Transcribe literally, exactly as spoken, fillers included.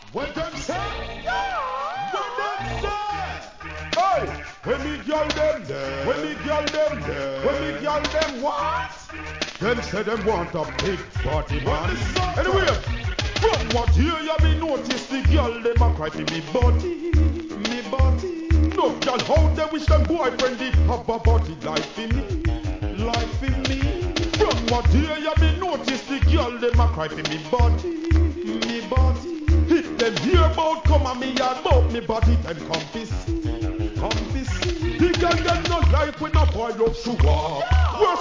What them say? What them say? Hey, when me girl them there, when me girl them there, when me girl them what? Them say them want a big party man. Anyway, from what year you me notice the girl them a cry for me body, me body. No girl how they wish them boyfriend did have a body like for me, like for me. From what year you me notice the girl them a cry for me body, me body. If them hear about come and me yard about me body, them come to see, come to see. The girl them not like when a boy love sugar.